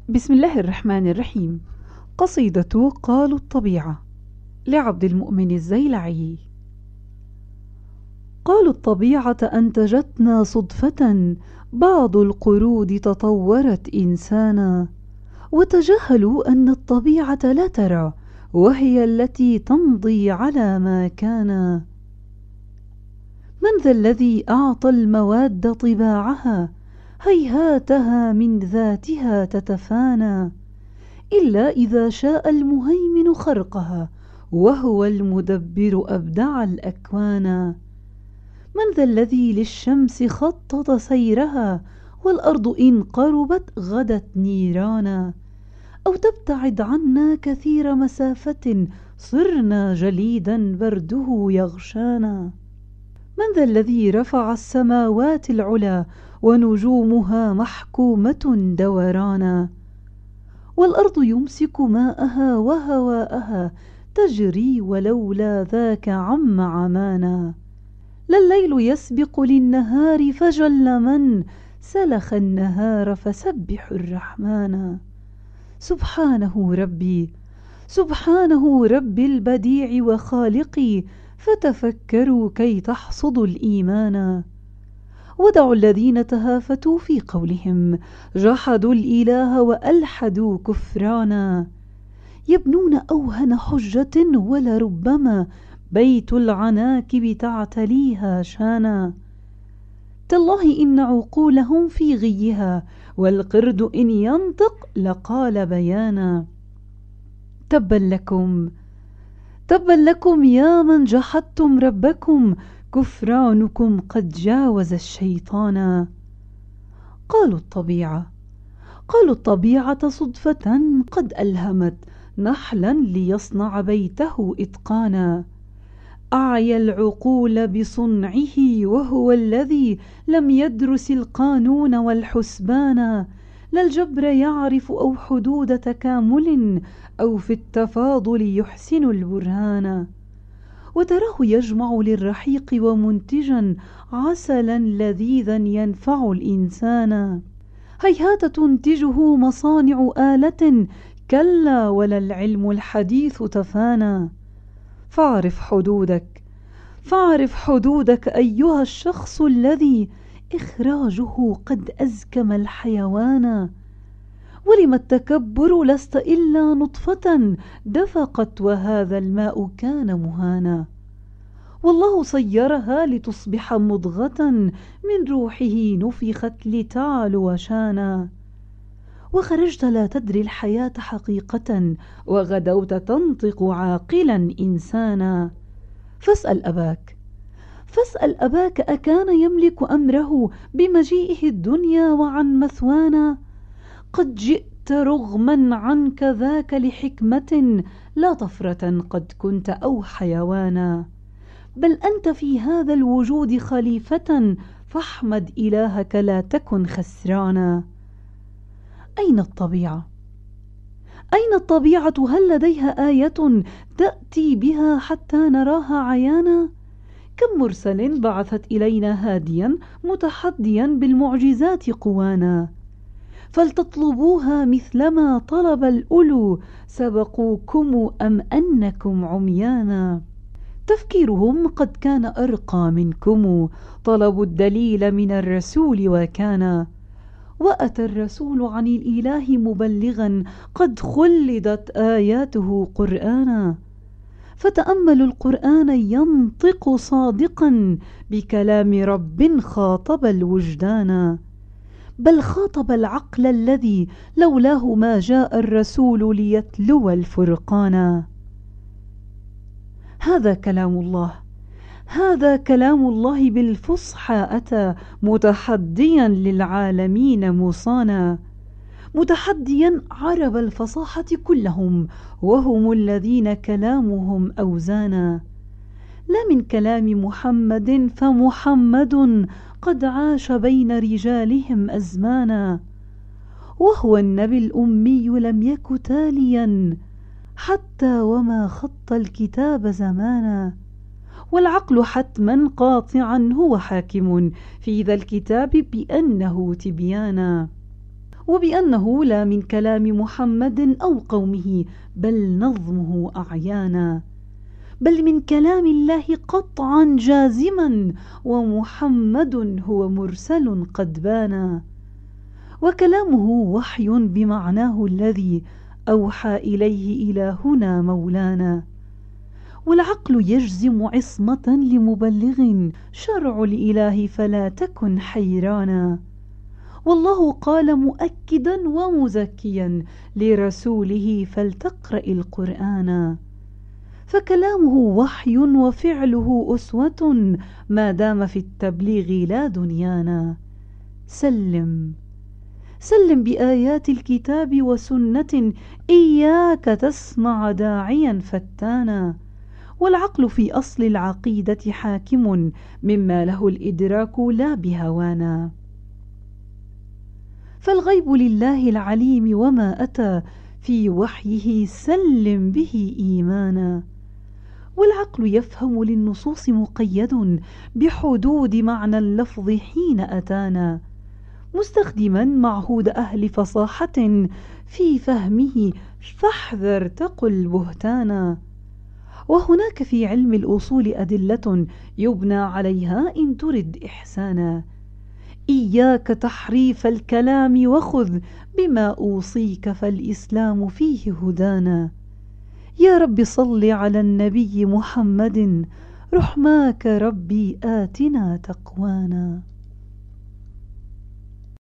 بسم الله الرحمن الرحيم. قصيدة قالوا الطبيعة لعبد المؤمن الزيلعي. قالوا الطبيعة أنتجتنا صدفة، بعض القرود تطورت إنسانا، وتجاهلوا أن الطبيعة لا ترى، وهي التي تمضي على ما كان. من ذا الذي أعطى المواد طباعها، هيهاتها من ذاتها تتفانى، إلا إذا شاء المهيمن خرقها، وهو المدبر أبدع الأكوان. من ذا الذي للشمس خطط سيرها، والأرض إن قربت غدت نيرانا، أو تبتعد عنا كثير مسافة، صرنا جليدا برده يغشانا. من ذا الذي رفع السماوات العلا، ونجومها محكومة دورانا، والأرض يمسك ماءها وهواءها، تجري ولولا ذاك عم عمانا. لا الليل يسبق للنهار فجل من سلخ النهار، فسبح الرحمن. سبحانه ربي، سبحانه رب البديع وخالقي، فتفكروا كي تحصدوا الإيمان. ودعوا الذين تهافتوا في قولهم، جحدوا الإله وألحدوا كفرانا، يبنون أوهن حجة ولربما بيت العناكب تعتليها شانا. تالله إن عقولهم في غيها، والقرد إن ينطق لقال بيانا. تبا لكم، تبا لكم يا من جحدتم ربكم، كفرانكم قد جاوز الشيطان. قالوا الطبيعة، قالوا الطبيعة صدفة قد ألهمت نحلا ليصنع بيته إتقانا. أعيا العقول بصنعه، وهو الذي لم يدرس القانون والحسبان. لا الجبر يعرف أو حدود تكامل، أو في التفاضل يحسن البرهان. وتراه يجمع للرحيق ومنتجا عسلا لذيذا ينفع الإنسان. هيهات تنتجه مصانع آلة، كلا ولا العلم الحديث تفانى. فاعرف حدودك، فاعرف حدودك أيها الشخص الذي إخراجه قد أزكم الحيوان. ولم التكبر، لست إلا نطفة دفقت، وهذا الماء كان مهانا. والله صيرها لتصبح مضغة، من روحه نفخت لتعلو شانا. وخرجت لا تدري الحياة حقيقة، وغدوت تنطق عاقلا إنسانا. فاسأل أباك، فاسأل أباك أكان يملك أمره بمجيئه الدنيا وعن مثوانا. قد جئت رغما عنك ذاك لحكمة، لا طفرة قد كنت أو حيوانا، بل أنت في هذا الوجود خليفة، فاحمد إلهك لا تكن خسرانا. أين الطبيعة؟ أين الطبيعة؟ هل لديها آية تأتي بها حتى نراها عيانا؟ كم مرسل بعثت إلينا هاديا متحديا بالمعجزات قوانا، فلتطلبوها مثلما طلب الأولو، سبقوكم أم أنكم عميانا. تفكيرهم قد كان أرقى منكم، طلبوا الدليل من الرسول وكان. وأتى الرسول عن الإله مبلغا، قد خلدت آياته قرآنا. فتأملوا القرآن ينطق صادقا، بكلام رب خاطب الوجدان، بل خاطب العقل الذي لولاه ما جاء الرسول ليتلو الفرقان. هذا كلام الله، هذا كلام الله بالفصحى أتى، متحديا للعالمين مصانا، متحديا عرب الفصاحة كلهم، وهم الذين كلامهم أوزانا. لا من كلام محمد، فمحمد قد عاش بين رجالهم أزمانا، وهو النبي الأمي لم يك تاليا، حتى وما خط الكتاب زمانا. والعقل حتما قاطعا هو حاكم في ذا الكتاب بأنه تبيانا. وبأنه لا من كلام محمد أو قومه بل نظمه أعيانا، بل من كلام الله قطعا جازما، ومحمد هو مرسل قد بانا. وكلامه وحي بمعناه الذي أوحى إليه إلهنا مولانا، والعقل يجزم عصمة لمبلغ شرع الإله فلا تكن حيرانا. والله قال مؤكدا ومزكيا لرسوله فلتقرأ القرآن، فكلامه وحي وفعله أسوة ما دام في التبليغ لا دنيانا. سلم سلم بآيات الكتاب وسنة، إياك تسمع داعيا فتانا. والعقل في أصل العقيدة حاكم مما له الإدراك لا بهوانا. فالغيب لله العليم وما أتى في وحيه سلم به إيمانا. والعقل يفهم للنصوص مقيد بحدود معنى اللفظ حين أتانا، مستخدما معهود أهل فصاحة في فهمه فاحذر تقل بهتانا. وهناك في علم الأصول أدلة يبنى عليها إن ترد إحسانا. إياك تحريف الكلام وخذ بما أوصيك فالإسلام فيه هدانا. يا رب صل على النبي محمد، رحماك ربي آتنا تقوانا.